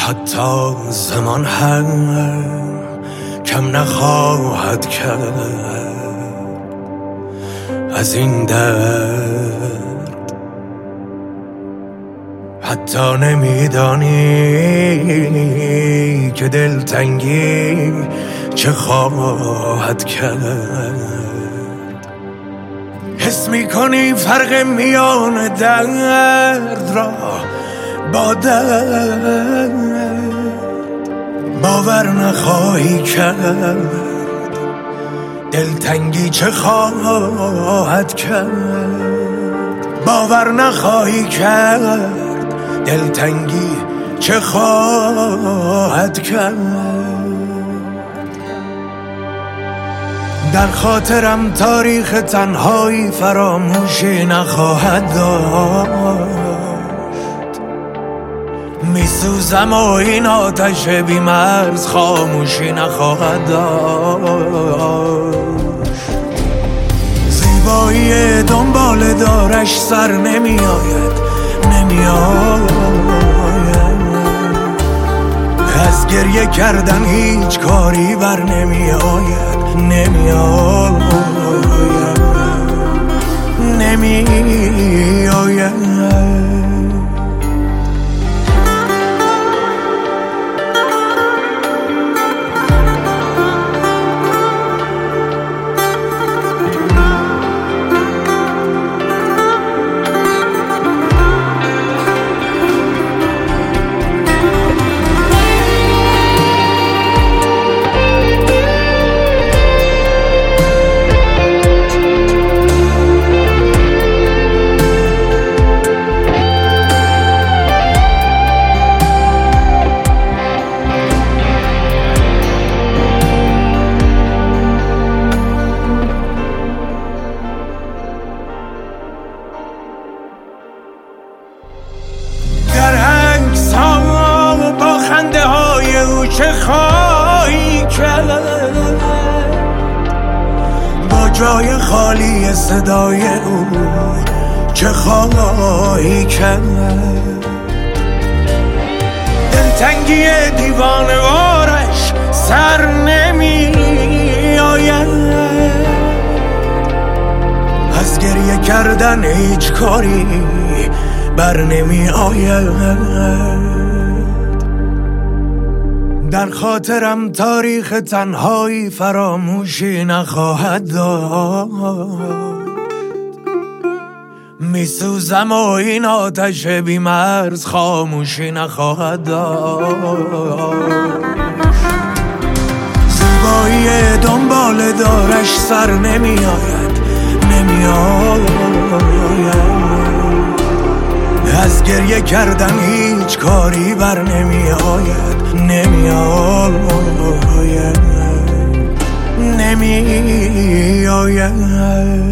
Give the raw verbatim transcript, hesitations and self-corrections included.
حتی زمان هم کم نخواهد کرد از این درد. حتی نمیدانی که دلتنگی چه خواهد کرد. حس میکنی فرق میان درد را با درد، باور نخواهی کرد دلتنگی چه خواهد کرد. باور نخواهی کرد دلتنگی چه خواهد کرد. در خاطرم تاریخ تنهایی فراموشی نخواهد داشت. میسوزم و این آتش بی‌مرز خاموشی نخواهد داشت. زیبایی دنبال دارش سر نمیآید نمیآید. از گریه کردن هیچ کاری بر نمیآید نمیآید نمیآید. چه خواهی کرد با جای خالی صدای او؟ چه خواهی کرد؟ دلتنگی دیوانه‌وارش سر نمی آید. از گریه کردن هیچ کاری بر نمی آید. در خاطرم تاریخ تنهایی فراموشی نخواهد داشت. میسوزم و این آتش بی‌مرز خاموشی نخواهد داشت. زیبایی دنبال دارش سر نمیآید نمیآید. از گریه کردن هیچ کاری بر نمی آید نمی آید نمی آید.